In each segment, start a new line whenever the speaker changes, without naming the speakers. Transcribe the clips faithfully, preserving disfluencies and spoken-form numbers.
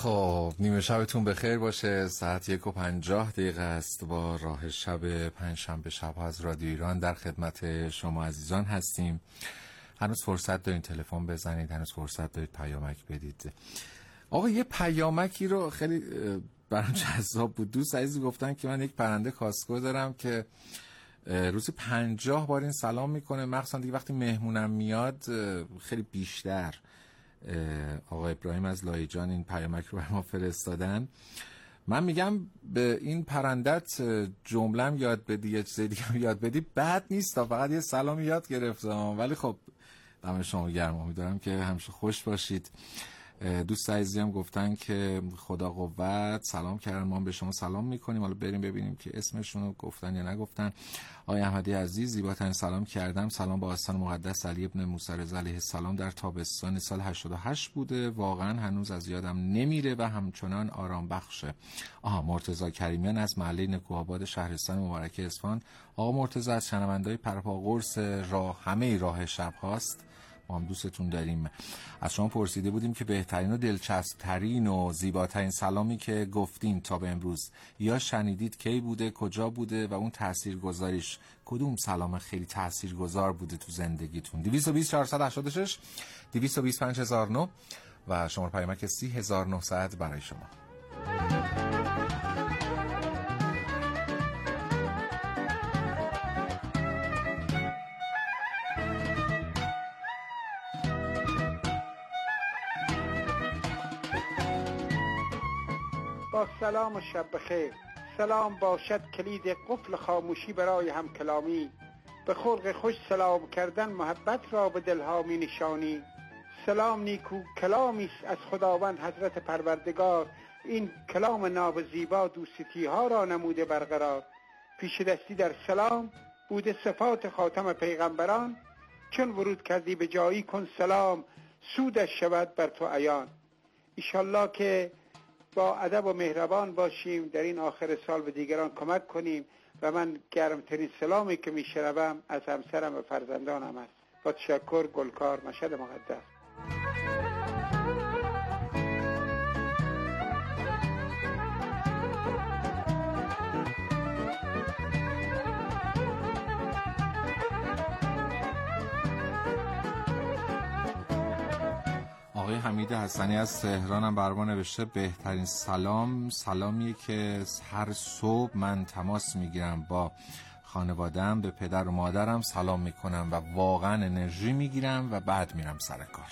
خب نیمه شبتون بخیر باشه. ساعت یک و پنجاه دقیقه است. با راه شب پنجشنبه شب از رادیو ایران در خدمت شما عزیزان هستیم. هنوز فرصت دارین تلفن بزنید، هنوز فرصت دارید پیامک بدید. آقا یه پیامکی رو خیلی برام جذاب بود. دوست عزیزی گفتن که من یک پرنده کاسکو دارم که روزی پنجاه بار این سلام میکنه، مخصوصا دیگه وقتی مهمونم میاد خیلی بیشتر. آقا ابراهیم از لایجان این پیامک رو به ما فرستادن. من میگم به این پرندت جمله‌ام یاد بدی، یه چیز دیگه یاد بدی بد نیست، فقط یه سلام یاد گرفتم. ولی خب دم شما گرم، امیدوارم که همیشه خوش باشید. دوست عزیزم گفتن که خدا قوت، سلام کردن، ما به شما سلام میکنیم. حالا بریم ببینیم که اسمشون رو گفتن یا نگفتن. آقای احمدی عزیز زیباترین سلام کردم. سلام با آستان مقدس علی ابن موسی رضا علیه السلام در تابستان سال هشتاد و هشت بوده، واقعا هنوز از یادم نمیره و همچنان آرام بخشه. آها مرتضی کریمیان از محله نکوآباد شهرستان مبارک اصفهان. آقا مرتضی از شنونده‌های پرپا قرص راه همه راه شب هاست، ما هم دوستتون داریم. از شما پرسیده بودیم که بهترین و دلچسبترین و زیباترین سلامی که گفتین تا به امروز یا شنیدید کی بوده، کجا بوده و اون تاثیرگذاریش کدوم سلام خیلی تاثیرگذار بوده تو زندگیتون؟ دویست و بیست چهارصد و هشتاد و شش دویست و بیست پنج هزار و نه و شماره پیامک سی هزار و نهصد برای شما.
با سلام و شب بخیر. سلام باشد کلید قفل خاموشی برای هم کلامی، به خلق خوش سلام کردن محبت را به دلها می نشانی. سلام نیکو کلامی است از خداوند حضرت پروردگار، این کلام ناب زیبا دوستی ها را نموده برقرار. پیش دستی در سلام بوده صفات خاتم پیغمبران، چون ورود کردی به جایی کن سلام، سودش شود بر تو عیان. ایشالله که با ادب و مهربان باشیم، در این آخر سال به دیگران کمک کنیم و من گرمترین سلامی که میشنوم از همسرم و فرزندانم است. با تشکر. گلکار، مشهد مقدس.
آقای حمید حسنی از تهران هم برام نوشته بهترین سلام سلامیه که هر صبح من تماس میگیرم با خانواده‌ام، به پدر و مادرم سلام میکنم و واقعا انرژی میگیرم و بعد میرم سر کار.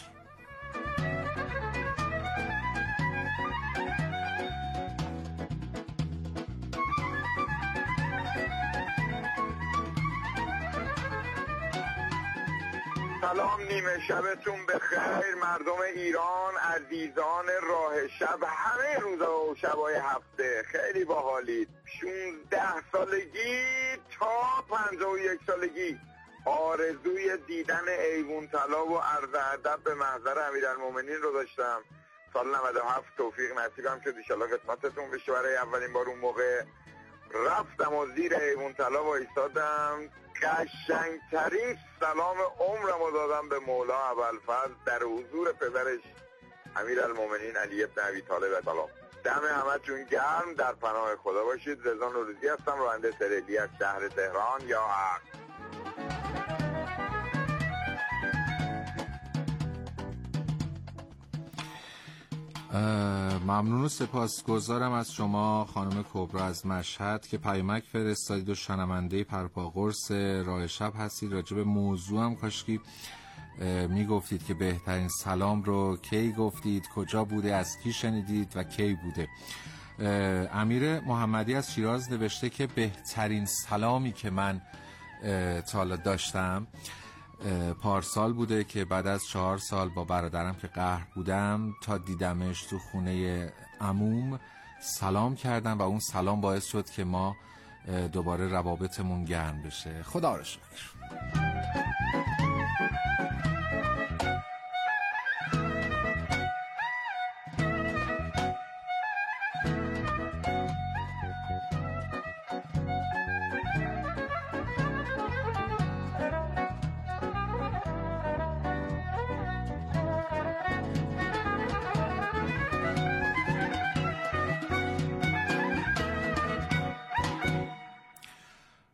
سلام، نیمه شبتون بخیر مردم ایران، عزیزان راه شب، همه روزا و شبای هفته خیلی باحالید. شونزده سالگی تا پنجاه و یک سالگی آرزوی دیدن ایوون طلا و عرض ادب به محضر امیرالمومنین رو داشتم. سال نود و هفت توفیق نصیبم شد، ان شاءالله خدمتتون بشه. برای اولین بار اون موقع رفتم و زیر ایوون طلا وایسادم، قشنگترین سلام عمرم رو دادم به مولا ابوالفضل در حضور پدرش امیرالمومنین علی ابن ابی طالب سلام. دم همتون گرم، در پناه خدا باشید. رضا نوروزی هستم، راننده تریلی از شهر تهران. یا حق.
ممنون و سپاسگزارم از شما خانم کبرا از مشهد که پیامک فرستادید و شنونده پرپا قرص راه شب هستید. راجب موضوع هم کاشکی میگفتید که بهترین سلام رو کی گفتید، کجا بوده، از کی شنیدید و کی بوده. امیر محمدی از شیراز نوشته که بهترین سلامی که من تا حالا داشتم پارسال بوده که بعد از چهار سال با برادرم که قهر بودم تا دیدمش تو خونه عموم سلام کردم و اون سلام باعث شد که ما دوباره روابطمون گرم بشه. خدا رو شکر.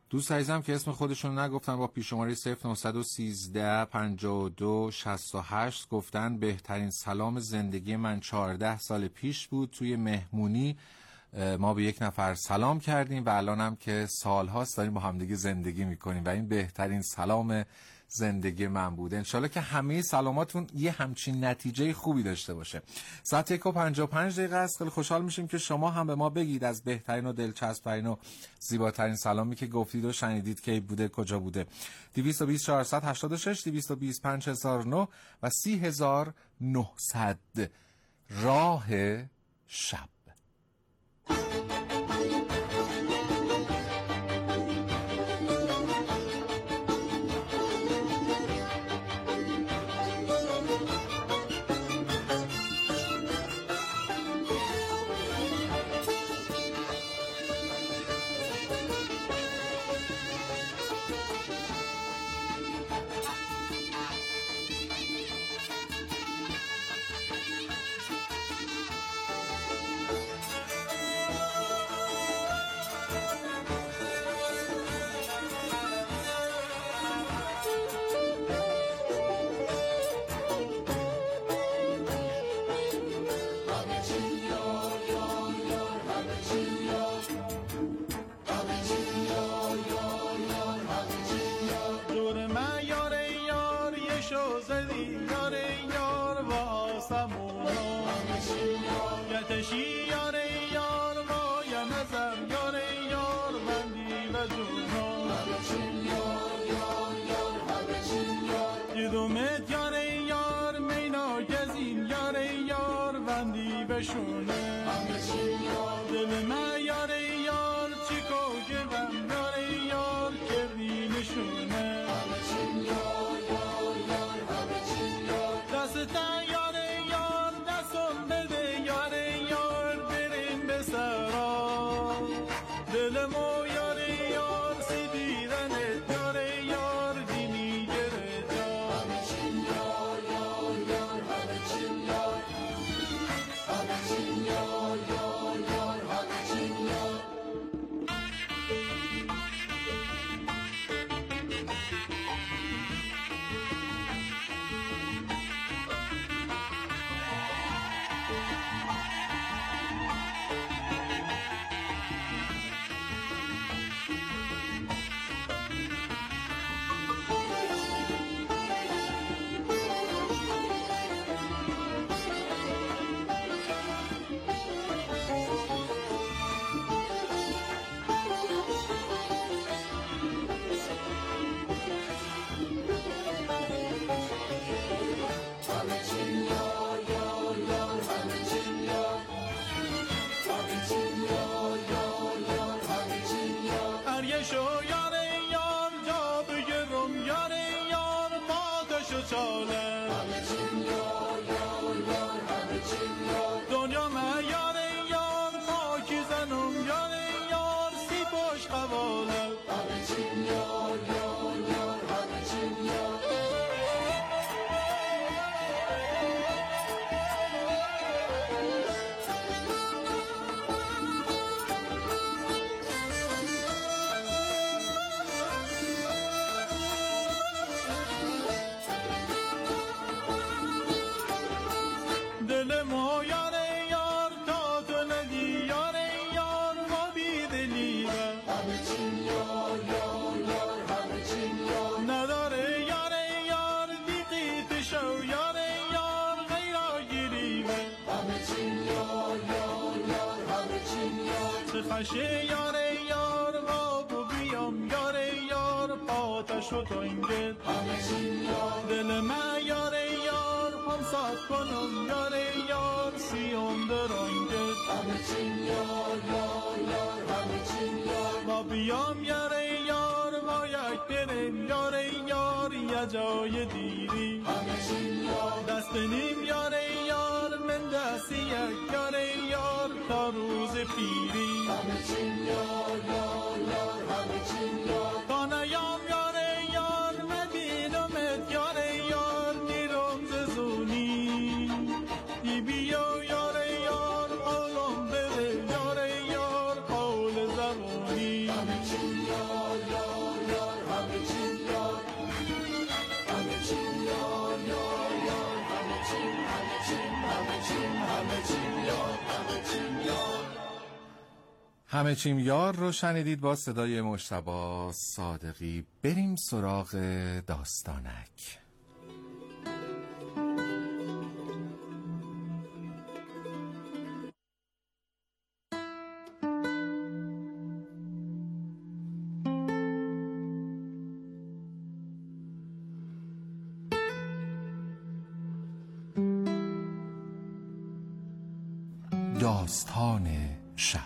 دوست عزیزم که اسم خودشون نگفتن با پیش شماره صفر نه یک سه پنجاه و دو شصت و هشت گفتن بهترین سلام زندگی من چهارده سال پیش بود. توی مهمونی ما به یک نفر سلام کردیم و الان هم که سالهاست داریم با همدیگه زندگی میکنیم و این بهترین سلام زندگی من بوده. انشالله که همه سلاماتون یه همچین نتیجه خوبی داشته باشه. ساعت یک و پنجاه و پنج دقیقه است. خیلی خوشحال میشیم که شما هم به ما بگید از بهترین و دلچسب‌ترین و زیباترین سلامی که گفتید و شنیدید کی بوده، کجا بوده. دویست و بیست چهارصد و هشتاد و شش، دویست و بیست پنج هزار و نه و سی هزار و نهصد. راه شب.
خشه یار یار غاب و بیام یار یار پاتش و تنگت دل من یار یار هم سات کنم یار یار سیام درنگت با بیام یار یار با یک برم یار یار یه جای دیری دست نیم یار یار من دستی یک یار یار تا روز پیری تا نیام یار یار مدینمت یار یار دیرم ززونی دی بیو یار یار قولم بده یار یار قول زبونی
همه چیم یار رو شنیدید با صدای مجتبی صادقی. بریم سراغ داستانک. داستان شب.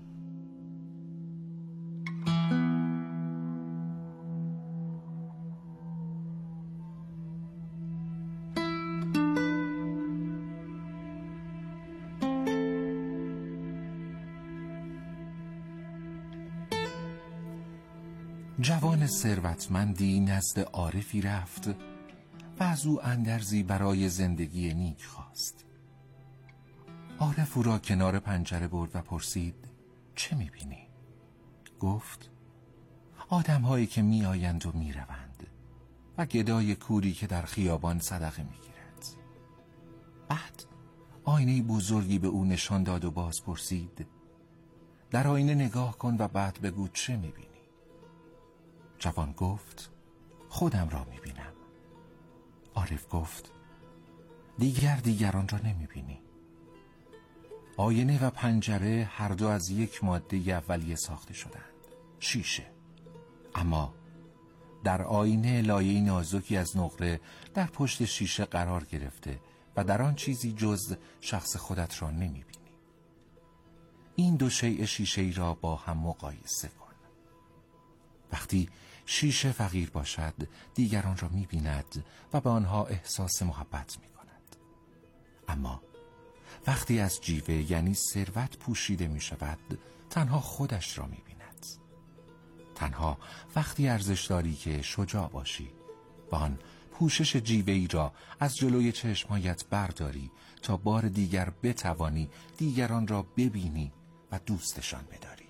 جوان ثروتمندی نزد عارفی رفت و از او اندرزی برای زندگی نیک خواست. عارف او را کنار پنجره برد و پرسید چه می‌بینی؟ گفت آدم هایی که می آیند و می روند و گدای کوری که در خیابان صدقه می گیرد. بعد آینه بزرگی به او نشان داد و باز پرسید در آینه نگاه کن و بعد بگو چه می بینی؟ جوان گفت خودم را می بینم. عارف گفت دیگر دیگران را نمی بینی. آینه و پنجره هر دو از یک ماده اولیه ساخته شدند، شیشه. اما در آینه لایه نازکی از نقره در پشت شیشه قرار گرفته و در آن چیزی جز شخص خودت را نمی بینی. این دو شیء شیشه‌ای را با هم مقایسه کن. وقتی شیشه فقیر باشد دیگران را می بیند و به آنها احساس محبت می کند. اما وقتی از جیوه یعنی ثروت پوشیده می شود تنها خودش را می بیند. تنها وقتی ارزش داری که شجاع باشی و آن پوشش جیوه‌ای را از جلوی چشمایت برداری تا بار دیگر بتوانی دیگران را ببینی و دوستشان بداری.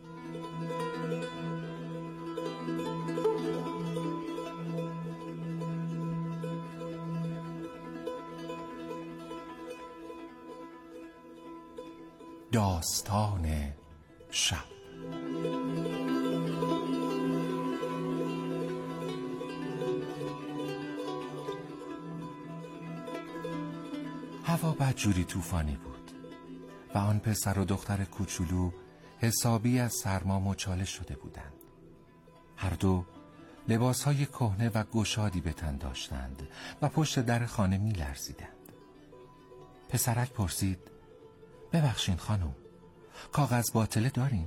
داستان شب. هوا بدجوری طوفانی بود و آن پسر و دختر کوچولو حسابی از سرما مچاله شده بودند. هر دو لباسهای کهنه و گشادی به تن داشتند و پشت در خانه می لرزیدند. پسرک پرسید ببخشین خانم، کاغذ باطله دارین؟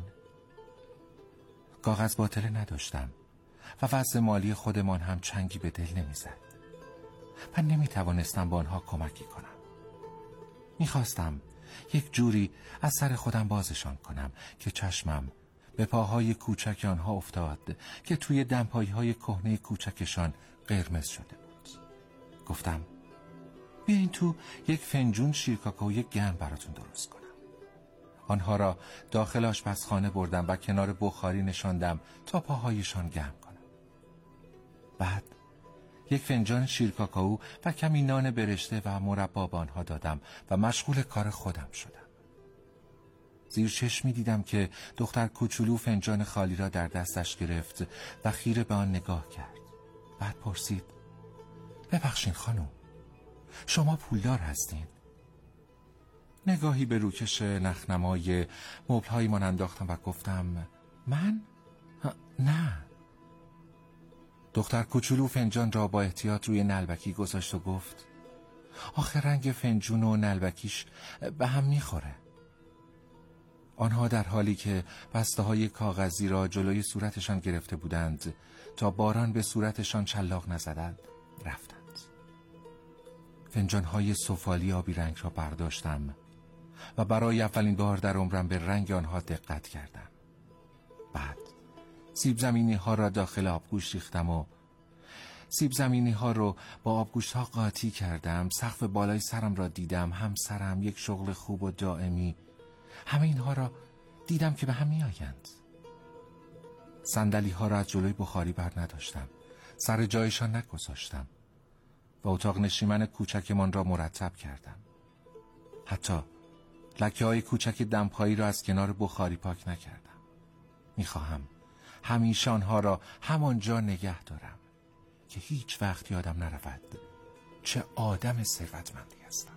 کاغذ باطله نداشتم و وضع مالی خودمان هم چنگی به دل نمیزد و نمیتوانستم با آنها کمکی کنم. میخواستم یک جوری از سر خودم بازشان کنم که چشمم به پاهای کوچک آنها افتاد که توی دمپایی های کهنه کوچکشان قرمز شده بود. گفتم بیاین تو یک فنجون شیرکاکائوی گرم براتون درست کنم. آنها را داخل آشپزخانه بردم و کنار بخاری نشاندم تا پاهایشان گرم کنم. بعد یک فنجان شیرکاکائو و کمی نان برشته و مربا به آنها دادم و مشغول کار خودم شدم. زیر چشمی دیدم که دختر کوچولو فنجان خالی را در دستش گرفت و خیره به آن نگاه کرد. بعد پرسید ببخشین خانم، شما پولدار هستین؟ نگاهی به روکش نخنمای مبل‌هایی من انداختم و گفتم من؟ نه. دختر کوچولو فنجان را با احتیاط روی نلبکی گذاشت و گفت آخه رنگ فنجون و نلبکیش به هم میخوره. آنها در حالی که بسته های کاغذی را جلوی صورتشان گرفته بودند تا باران به صورتشان چلاق نزدند رفتند. فنجان های سفالی آبی رنگ را برداشتم و برای اولین بار در عمرم به رنگ آنها دقت کردم. بعد سیب زمینی ها را داخل آبگوشت ریختم و سیب زمینی ها رو با آبگوشت ها قاطی کردم. سقف بالای سرم را دیدم، هم سرم، یک شغل خوب و دائمی. همه اینها را دیدم که به هم می آیند. صندلی ها را از جلوی بخاری بر نداشتم، سر جایشان نگذاشتم و اتاق نشیمن کوچکمان را مرتب کردم. حتی لکه های کوچک دمپایی را از کنار بخاری پاک نکردم. میخواهم همیشه آنها را همانجا نگه دارم که هیچ وقت یادم نرود چه آدم ثروتمندی هستم.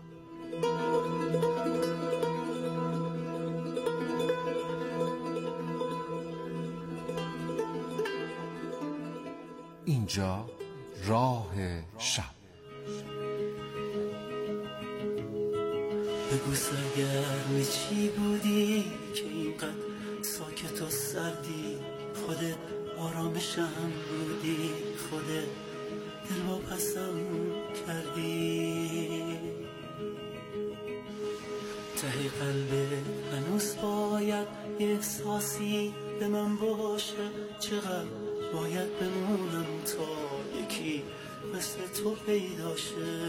اینجا راه شب.
بگو سرگرم چی بودی که اینقدر ساکت و سردی؟ خودت آرامشم بودی، خودت دل واپسم کردی. ته قلبت هنوز باید احساسی به من باشه، چقدر باید بمونم تا یکی مثل تو پیدا شه.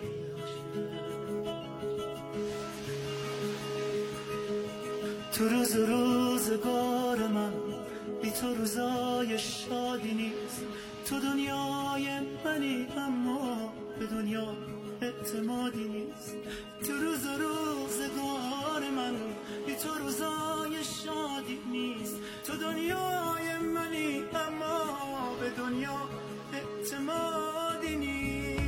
تو روز روزگار من بی تو روزای شادی نیست. تو دنیای منی اما به دنیا اعتمادی نیست. تو روز روزگار من بی تو روزای شادی نیست. تو دنیای منی اما به دنیا اعتمادی نیست.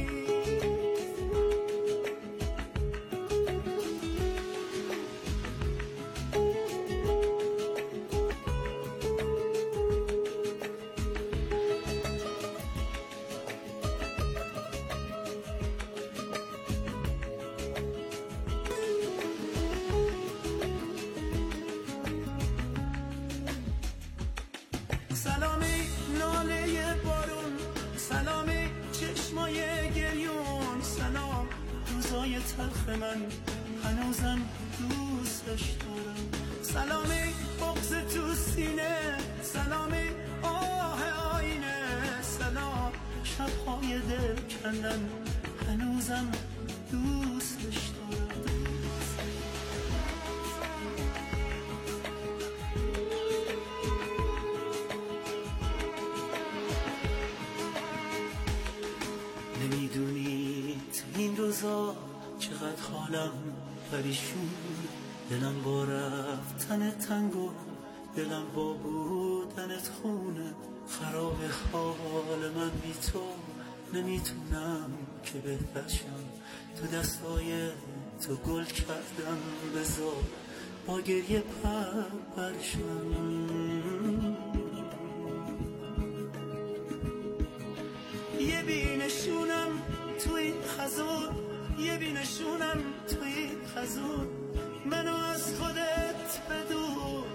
سلامی ناله بارون، سلامی چشمای گریون، سلام روزای تلخ من هنوزم دوستش دارم. سلامی بغض تو سینه، سلامی آه آینه، سلام شبهای دل کندن هنوزم دوستش دارم. نمیدونی تو این روزا چقدر حالم پریشون، دلم با رفتن تنگو، دلم با بودنت خونه. خراب حال من بی تو، نمیتونم که بهترشم. تو دستای تو گل کردم، بذار با گریه پر پرشم. یه بینشونم توی خزون، یه بینشونم توی خزون، منو از خودت بدون.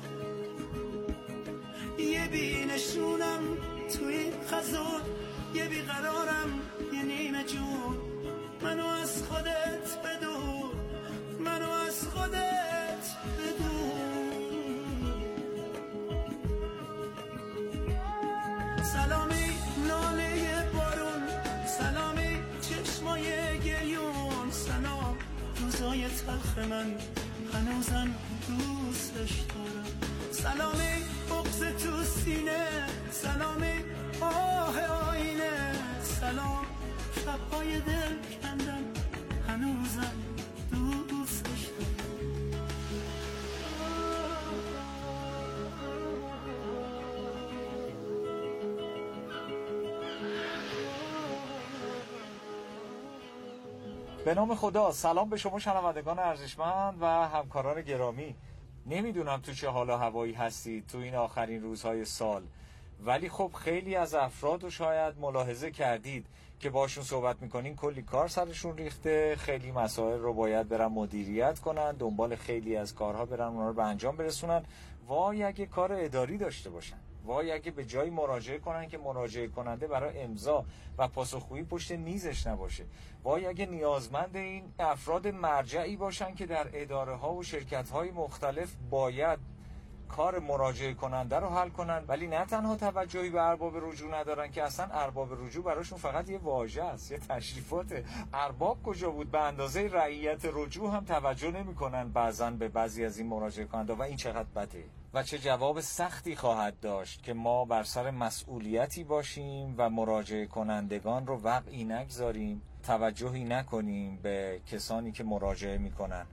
یه بینشونم توی خزون، یه بیقرارم یه نیمه جون، منو از خودت بدون، منو از خودت بدون. سلامی ناله بارون، سلامی چشمای گریون، سلام روزای تلخ من هنوزم دوستش دارم. سلامی بغض تو سینه، سلامی آه آینه، سلام شبهای دل کندن هنوزم دوستش دارم.
به نام خدا. سلام به شما شنوندگان ارزشمند و همکاران گرامی. نمیدونم تو چه حال و هوایی هستید تو این آخرین روزهای سال، ولی خب خیلی از افراد رو شاید ملاحظه کردید که باشون صحبت میکنین کلی کار سرشون ریخته، خیلی مسائل رو باید برن مدیریت کنن، دنبال خیلی از کارها برن اونا رو به انجام برسونن. وای اگه کار اداری داشته باشن، وای اگه به جای مراجعه کنن که مراجعه کننده برای امضا و پاسخگویی پشت میزش نباشه. وای اگه نیازمند این افراد مرجعی باشن که در اداره ها و شرکت های مختلف باید کار مراجعه کننده رو حل کنن، ولی نه تنها توجهی به ارباب رجوع ندارن که اصلا ارباب رجوع براشون فقط یه واژه است، یه تشریفاته. ارباب کجا بود؟ به اندازه رعیت رجوع هم توجه نمی‌کنن بعضن به بعضی از این مراجعه کننده و این چقدر بده و چه جواب سختی خواهد داشت که ما بر سر مسئولیتی باشیم و مراجعه کنندگان رو وقعی نگذاریم، توجهی نکنیم به کسانی که مراجعه میکنن.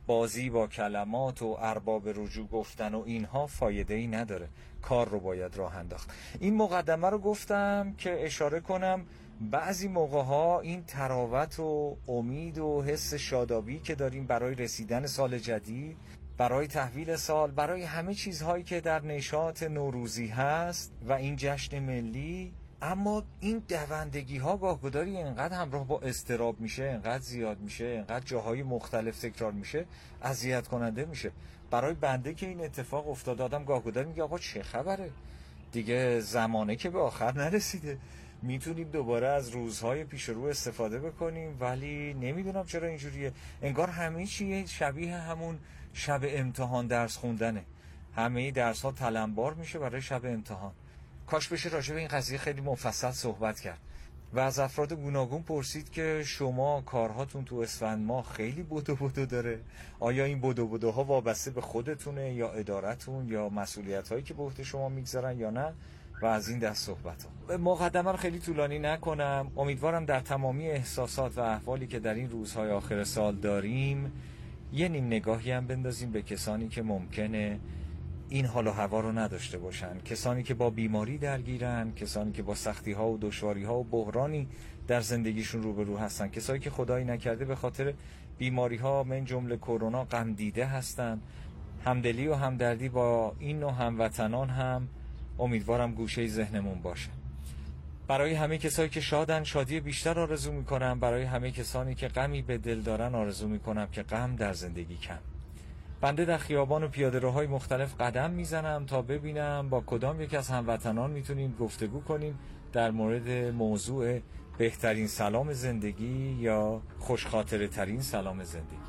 بازی با کلمات و ارباب رجوع گفتن و اینها فایده‌ای نداره. کار رو باید راه انداخت. این مقدمه رو گفتم که اشاره کنم بعضی موقع‌ها این تراوت و امید و حس شادابی که داریم برای رسیدن سال جدید، برای تحویل سال، برای همه چیزهایی که در نشاط نوروزی هست و این جشن ملی، اما این دوندگی ها گاهگداری اینقدر همراه با اضطراب میشه، اینقدر زیاد میشه، اینقدر جاهای مختلف تکرار میشه، اذیت کننده میشه. برای بنده که این اتفاق افتاد آدم گاهگداری میگه آقا چه خبره؟ دیگه زمانه که به آخر نرسیده، میتونیم دوباره از روزهای پیش رو استفاده بکنیم، ولی نمیدونم چرا اینجوریه. انگار همه چی شبیه همون شب امتحان درس خوندنه. همه درس ها تلمبار میشه برای شب امتحان. کاش بشه راجع به این قضیه خیلی مفصل صحبت کرد و از افراد گوناگون پرسید که شما کارهاتون تو اسفند ماه خیلی بدو بدو داره. آیا این بدو بدوها وابسته به خودتونه یا ادارتون یا مسئولیت هایی که به عهده شما میگذارن یا نه؟ و از این دست صحبت ها. مقدمه رو خیلی طولانی نکنم. امیدوارم در تمامی احساسات و احوالی که در این روزهای آخر سال داریم یه نیم نگاهی هم بندازیم به کسانی که ممکنه این حال و هوا رو نداشته باشن، کسانی که با بیماری درگیرن، کسانی که با سختی ها و دشواری ها و بحرانی در زندگیشون روبرو هستن، کسانی که خدایی نکرده به خاطر بیماری ها من جمله کرونا غم دیده هستن. همدلی و همدردی با این نوع هموطنان هم امیدوارم گوشه ذهنمون باشه. برای همه کسایی که شادن شادی بیشتر آرزو میکنم، برای همه کسانی که غمی به دل دارن آرزو میکنم که غم در زندگی کم. بنده در خیابان و پیاده‌روهای مختلف قدم میزنم تا ببینم با کدام یک از هموطنان میتونیم گفتگو کنیم در مورد موضوع بهترین سلام زندگی یا خوشخاطره ترین سلام زندگی.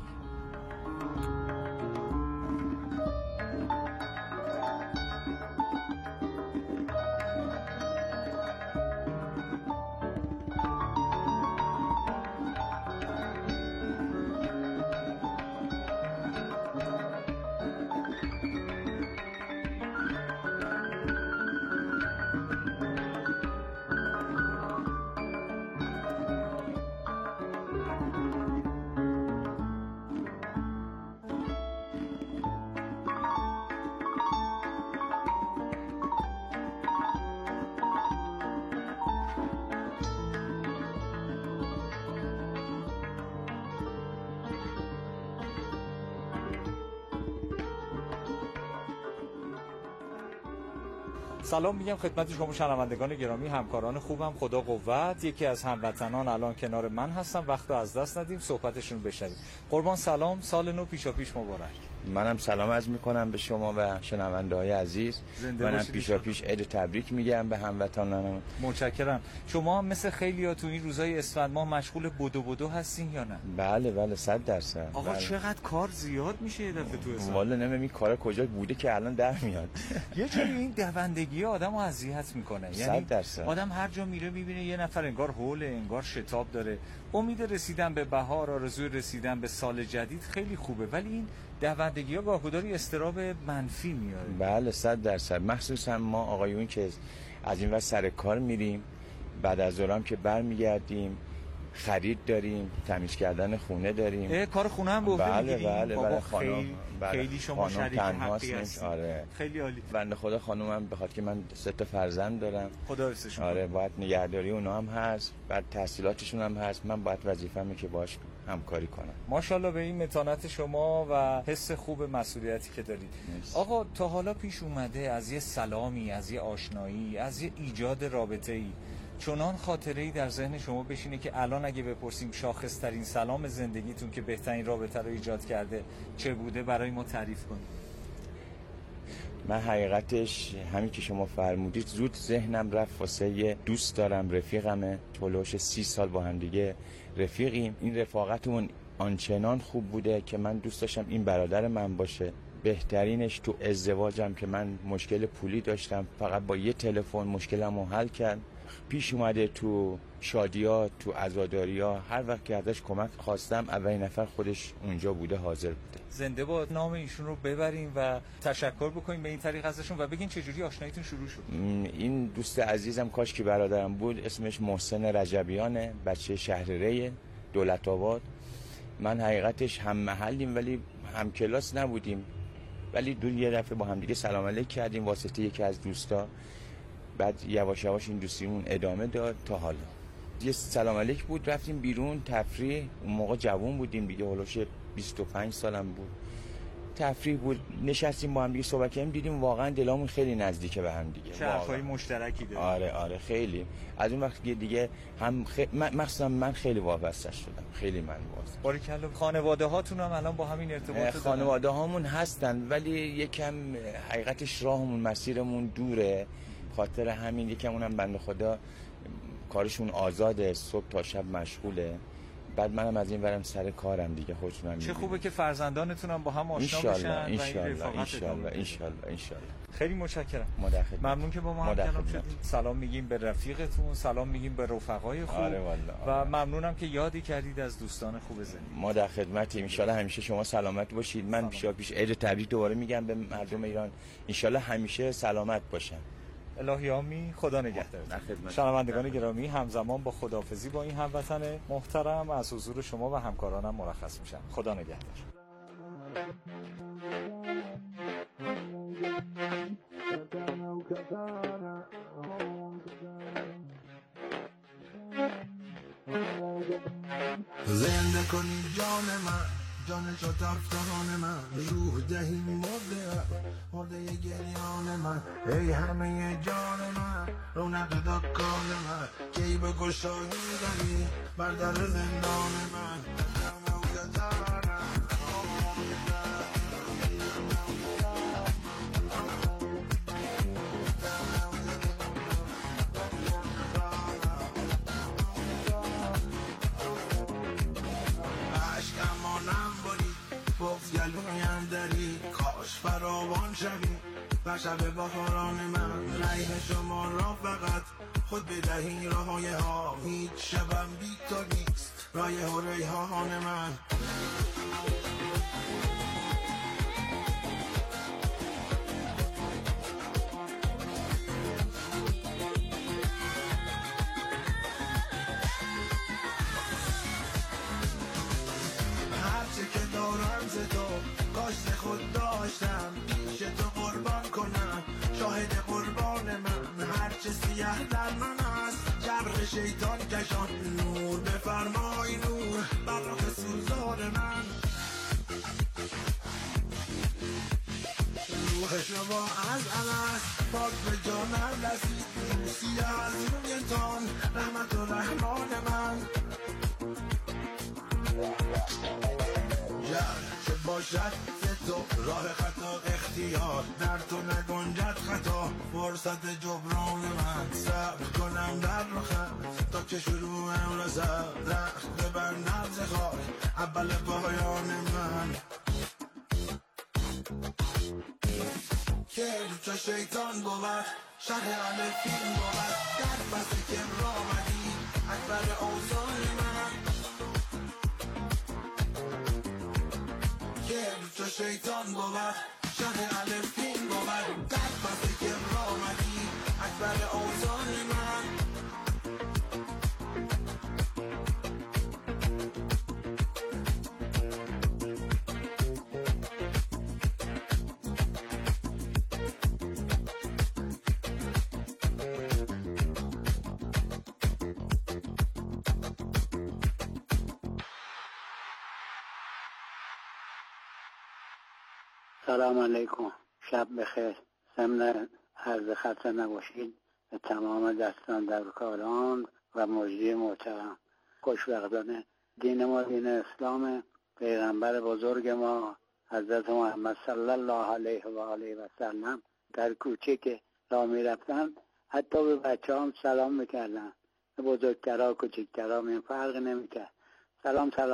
سلام میگم خدمت شما شنوندگان گرامی، همکاران خوبم، خدا قوت. یکی از هموطنان الان کنار من هستم، وقت رو از دست ندیم، صحبتشون بشنویم. قربان سلام، سال نو پیشا پیش مبارک.
منم سلام عرض میکنم به شما و شنونده‌های عزیز. منم پیشا پیش عید تبریک میگم به هموطنانم.
متشکرم. شما هم مثل خیلی‌ها تو این روزهای اسفند ماه مشغول بدو بدو هستین یا نه؟
بله بله صد درصد.
آقا
بله.
چقدر کار زیاد میشه یه دفعه تو اسفند.
والا نمی‌دونم این کارا کجا بوده که الان در میاد.
یه جوری این دوندگی آدمو اذیت میکنه. یعنی
درصد.
آدم هر جا میره میبینه یه نفر انگار هول، انگار شتاب داره. امید رسیدن به بهار، آرزوی رسیدن به سال جدید خیلی خوبه، ولی این دوندگی ها گاهگداری استراب منفی میاره.
بله صد درصد. مخصوصا ما آقایون که از این ور سر کار میریم، بعد از ظهرم که برمیگردیم، خرید داریم، تمیز کردن خونه داریم.
کار خونه هم به عهده
بله
میگیریم.
بله بله خانم.
بله. خیلی شما شریک حقی هستید.
آره.
خیلی عالی.
بنده خدا خانومم بخاطر که من سه تا فرزند دارم.
خدا حفظشون کنه.
آره باید نگهداری اونا هم هست، بعد تحصیلاتشون هم هست، من باید وظیفه‌مه که باهاش همکاری کنم.
ماشاءالله به این متانت شما و حس خوب مسئولیتی که دارید. نیست. آقا تا حالا پیش اومده از یه سلامی، از یه آشنایی، از یه ایجاد رابطه‌ای چنان خاطره‌ای در ذهن شما بشینه که الان اگه بپرسیم شاخص‌ترین سلام زندگیتون که بهترین رابطه رو ایجاد کرده چه بوده برای ما تعریف کنید؟
من حقیقتش همین که شما فرمودید زود ذهنم رفت واسه یه دوست دارم، رفیقمه، هولوش سی سال با هم دیگه رفیقیم. این رفاقتمون آنچنان خوب بوده که من دوست داشتم این برادر من باشه. بهترینش تو ازدواجم که من مشکل پولی داشتم، فقط با یه تلفن مشکلمو حل کرد. پیش اومده تو شادیات، تو عزاداری‌ها، هر وقت که ازش کمک خواستم اولین نفر خودش اونجا بوده، حاضر بوده.
زنده با نام ایشون رو ببریم و تشکر بکنیم به این طریق ازشون و بگین چجوری آشناییتون شروع شد.
این دوست عزیزم کاش که برادرم بود، اسمش محسن رجبیانه، بچه شهر ری دولت آباد. من حقیقتش هم محلیم ولی همکلاس نبودیم، ولی دو یه دفعه با هم دیگه سلام علیک کردیم واسطه یکی از دوستا. بعد یواش یواش این دوستیمون ادامه داد تا حالا. یه سلام علیک بود، رفتیم بیرون تفریح. اون موقع جوان بودیم دیگه، هولوش بیست و پنج سالم بود. تفریح بود، نشستیم با هم دیگه صحبت کردیم، دیدیم واقعا دلامون خیلی نزدیکه به هم دیگه.
چه حرفای مشترکی داریم.
آره آره خیلی. از اون وقت دیگه هم خ... مخصوصا من خیلی وابسته شدم، خیلی من وابسته.
باریکلا. خانواده هاتون هم الان با همین ارتباط دارن؟
خانواده هامون هستن، ولی یکم حقیقتش راهمون مسیرمون دوره. خاطر همین یکم اونم بنده خدا کارشون آزاده، صبح تا شب مشغوله. بعد منم از این ورم سر کارم دیگه خودتونم.
چه خوبه که فرزندانتون هم با هم آشنا بشن.
ان شاء الله ان شاء الله ان شاء الله ان شاء الله.
خیلی متشکرم.
مداخله.
ممنون که با ما هم کلام شدید. سلام میگیم به رفیقتون، سلام میگیم به رفقای خوب.
آره والله.
و ممنونم که یادی کردید از دوستان خوب زندگی.
ما در خدمتیم. ان شاء الله همیشه شما سلامت باشید. من پیشا پیش عید تبریک دوباره میگم به مردم ایران. ان شاء الله همیشه سلامت باشن.
الهی آمین. خدا نگهدار. شنوندگان گرامی، همزمان با خداحافظی با این هموطن محترم از حضور شما و همکارانم مرخص میشم. خدا نگهدار.
زنده کنی جان من، جان شو تفتان من، روح دهی مرده مرده گریان من. ای همه جان من، رونق دکان من، کی به گشایی داری بر در زندان من. کاش فراوان شوی و شب بهاران من. ریح شما را فقط خود بدهی راهای ها، هیچ شبم بی تو نیست رایح و ریحان من. خود داشتم پیش تو قربان کنم، شاهد قربان من. هرچه سیاه در من است جرح شیطان کشان، نور بفرمای نور بر رخ سوزان من. روح شما از الست پاک به جانم رسید، روسی از رویتان رحمت و رحمان من. چه باشد تو راه خطا اختیار، در تو نگنجد خطا فرصت جبران من. صبر کنم در رخت تا که شروعم رسد، رخت ببندم ز خاک اول پایان من. که چه شیطان بود شهر الفین بود، در بسته که را مدی اکبر اوزان من. که چه شیطان بود شهر الفین بود، در بسته که را مدی اکبر اوزان من.
سلام علیکم، شب بخیر. ضمن عرض خطر نباشید به تمام دستان در کاران و مجری محترم. خوشوقتانه دین ما دین اسلام، پیغمبر بزرگ ما حضرت محمد صلی الله علیه و آله و سلم در کوچه که راه می رفتن حتی به بچه هم سلام میکردن، به بزرگترها کوچکترها این فرق نمیکرد. سلام سلام.